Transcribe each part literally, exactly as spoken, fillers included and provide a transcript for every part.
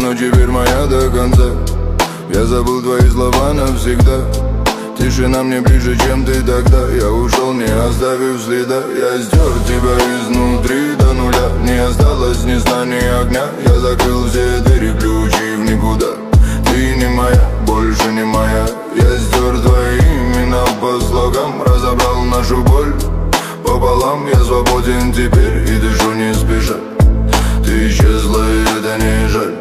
но теперь моя до конца. Я забыл твои слова навсегда. Тишина мне ближе, чем ты тогда. Я ушел, не оставив следа. Я стер тебя изнутри до нуля. Не осталось ни сна, ни огня. Я закрыл все двери, ключи в никуда. Ты не моя, больше не моя. Я стер твои имена по слогам. Разобрал нашу боль пополам. Я свободен теперь и дышу не спеша. Ты исчезла, и это не жаль.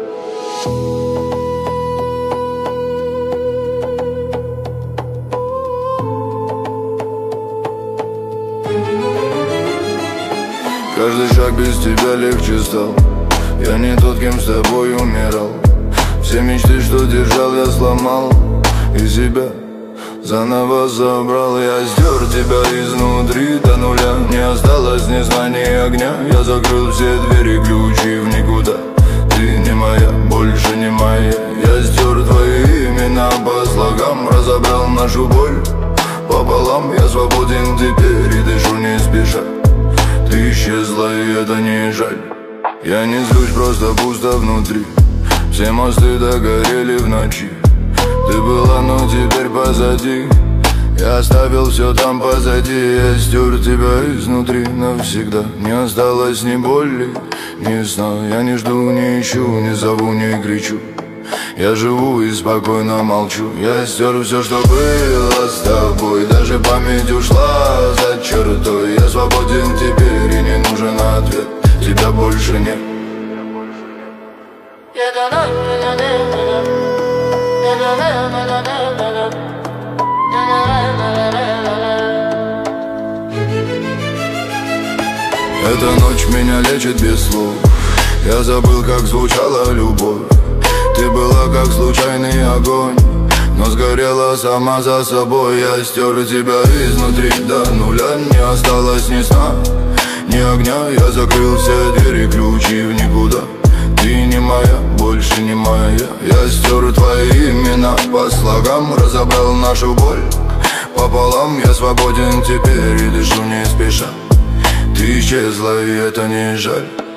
Каждый шаг без тебя легче стал. Я не тот, кем с тобой умирал. Все мечты, что держал, я сломал. И себя заново забрал. Я стер тебя изнутри до нуля. Не осталось ни сна, ни огня. Я закрыл все двери, ключи в никуда. Ты не моя, больше не моя. Я стер твои имена по слогам. Разобрал нашу боль пополам. Я свободен теперь и дышу не спеша. Ты исчезла, и это не жаль. Я не злюсь, просто пусто внутри. Все мосты догорели в ночи. Ты была, но теперь позади. Я оставил все там позади. Я стер тебя изнутри навсегда. Не осталось ни боли, ни сна. Я не жду, не ищу, не зову, не кричу. Я живу и спокойно молчу. Я стер все, что было с тобой. Даже память ушла за чертой. Я свободен теперь и не нужен ответ. Тебя больше нет. Эта ночь меня лечит без слов. Я забыл, как звучала любовь. Ты была как случайный огонь, но сгорела сама за собой. Я стер тебя изнутри до нуля. Не осталось ни сна, ни огня. Я закрыл все двери, ключи в никуда. Ты не моя, больше не моя. Я стер твои имена по слогам. Разобрал нашу боль пополам. Я свободен теперь и дышу не спеша. Ты исчезла, и это не жаль.